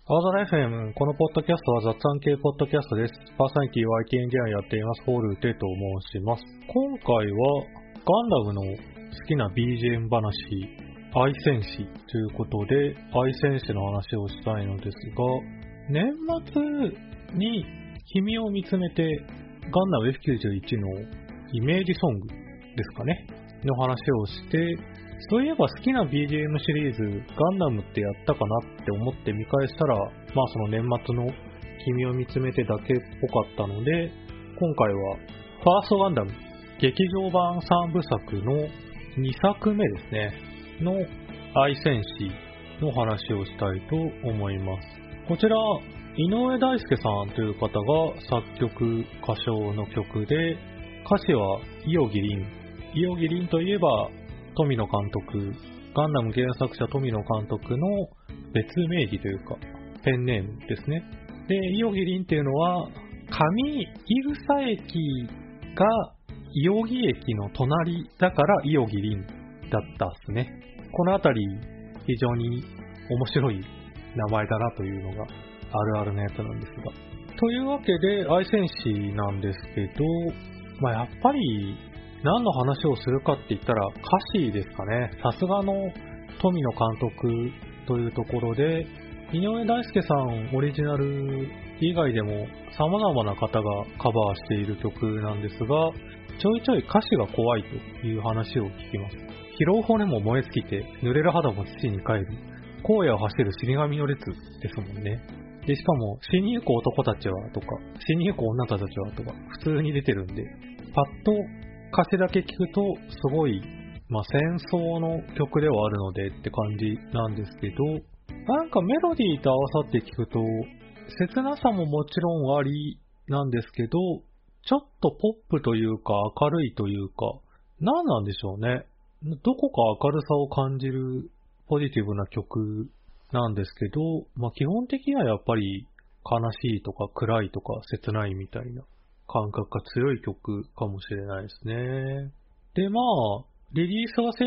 青空 FM、このポッドキャストは雑談系ポッドキャストです。パーソナリティは IT エンジニアをやっています、ホールテと申します。今回はガンダムの好きな BGM 話、愛戦士ということで、愛戦士の話をしたいのですが、年末に君を見つめてガンダム F91 のイメージソングですかね、の話をして、そういえば好きな BGM シリーズガンダムってやったかなって思って見返したら、その年末の君を見つめてだけっぽかったので、今回はファーストガンダム劇場版3部作の2作目ですねの愛戦士の話をしたいと思います。こちら井上大輔さんという方が作曲歌唱の曲で、歌詞は伊予木凛といえば富野監督、ガンダム原作者富野監督の別名義というかペンネームですね。で、伊予木凛っていうのは上伊草駅が伊予木駅の隣だから伊予木凛だったっすね。このあたり非常に面白い名前だなというのがあるあるのやつなんですが、というわけで愛戦士なんですけど、やっぱり何の話をするかって言ったら歌詞ですかね。さすがの富野監督というところで、井上大輔さんオリジナル以外でも様々な方がカバーしている曲なんですが、ちょいちょい歌詞が怖いという話を聞きます。疲労骨も燃え尽きて濡れる肌も土に帰る、荒野を走る死神の列ですもんね。で、しかも死にゆく男たちはとか死にゆく女たちはとか普通に出てるんで、パッと歌詞だけ聞くとすごい、戦争の曲ではあるのでって感じなんですけど、なんかメロディーと合わさって聞くと切なさももちろんありなんですけど、ちょっとポップというか明るいというか、何なんでしょうね。どこか明るさを感じるポジティブな曲なんですけど、基本的にはやっぱり悲しいとか暗いとか切ないみたいな感覚が強い曲かもしれないですね。で、リリースは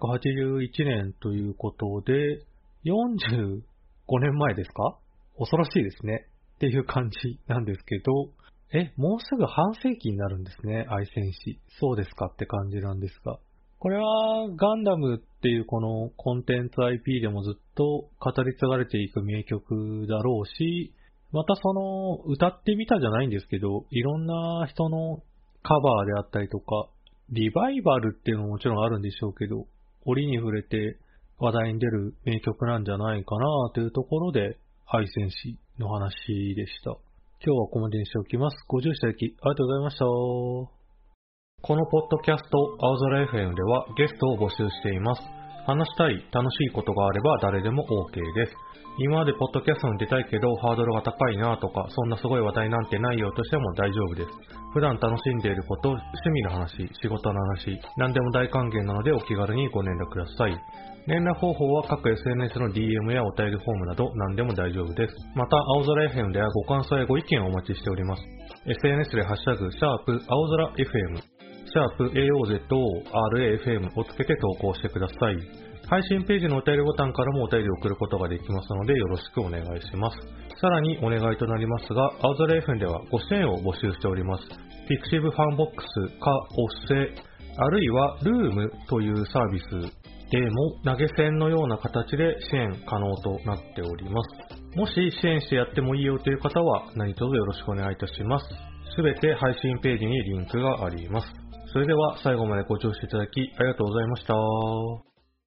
1981年ということで、45年前ですか？恐ろしいですね。っていう感じなんですけど、もうすぐ半世紀になるんですね、愛戦士。そうですかって感じなんですが。これはガンダムっていうこのコンテンツ IP でもずっと語り継がれていく名曲だろうし、またその歌ってみたじゃないんですけど、いろんな人のカバーであったりとか、リバイバルっていうのももちろんあるんでしょうけど、折に触れて話題に出る名曲なんじゃないかなというところで、愛戦士の話でした。今日はここまでにしておきます。ご視聴いただきありがとうございました。このポッドキャスト青空 FM ではゲストを募集しています。話したい楽しいことがあれば誰でも OK です。今までポッドキャストに出たいけどハードルが高いなとか、そんなすごい話題なんてないよとしても大丈夫です。普段楽しんでいること、趣味の話、仕事の話、何でも大歓迎なのでお気軽にご連絡ください。連絡方法は各 SNS の DM やお便りフォームなど何でも大丈夫です。また、青空 FM ではご感想やご意見をお待ちしております。SNS でハッシュタグ、青空 FM、#AOZORAFM をつけて投稿してください。配信ページのお便りボタンからもお便りを送ることができますのでよろしくお願いします。さらにお願いとなりますが、青空 FM ではご支援を募集しております。Pixiv ファンボックスかおっせ、あるいはルームというサービスでも投げ銭のような形で支援可能となっております。もし支援してやってもいいよという方は何卒よろしくお願いいたします。すべて配信ページにリンクがあります。それでは最後までご聴取いただきありがとうございました。